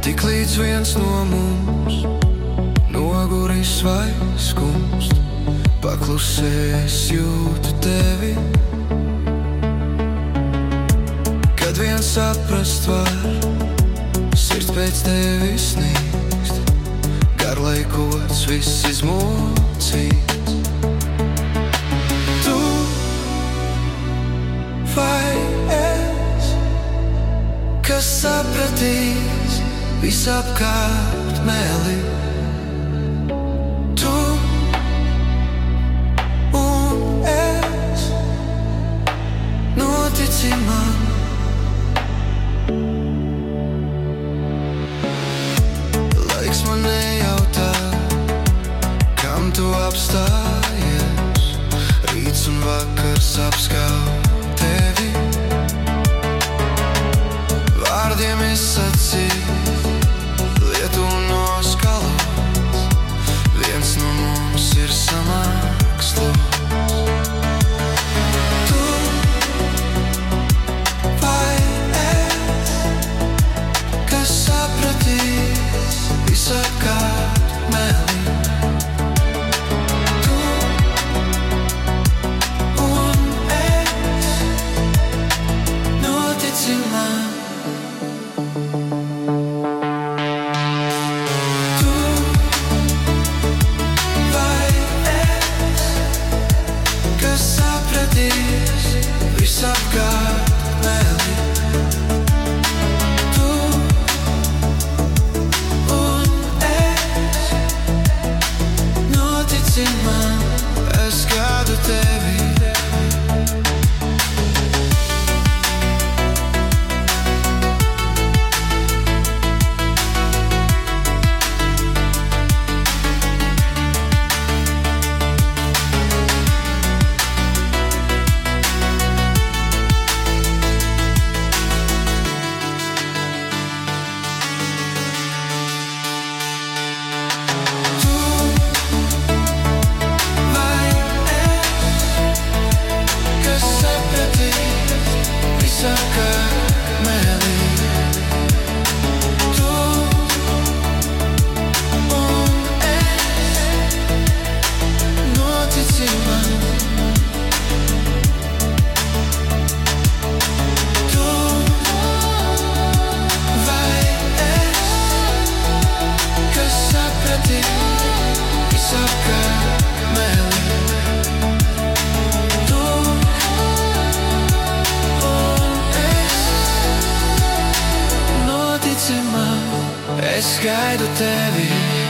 Tik līdz viens no mums noguris vai skumst, paklusēs jūtu tevi. Kad viens saprast var, sirds pēc tevis sniegst, garlaikots viss izmocīts. Tu vai es, kas sapratīs visapkārt meli? Tu un es, notici man. Laiks man nejautā, kam tu apstājies, rīts un vakars apskauj tevi. Vārdiem izsacīt, lietu noskalots, viens no mums ir samākslots. Tu vai es, kas sapratīs visapkārt meli? Tu un es, notici man. Tu vai es, kas sapratīs visapkārt meli? Tu un es, notici man, es gādu tevi. Es gaidu tevi.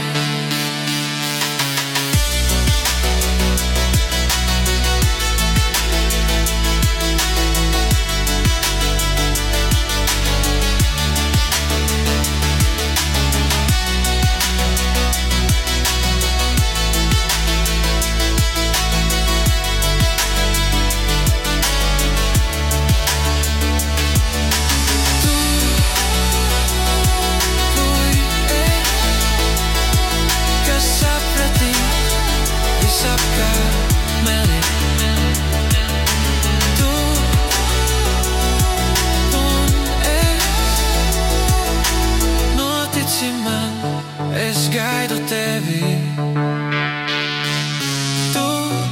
Es gaidu tevi. Tu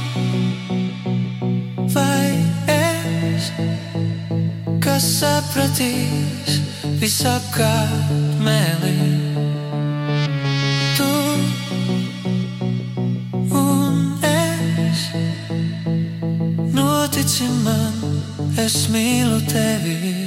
vai es, kas sapratīs visapkārt meli? Tu un es, notici man, es mīlu tevi.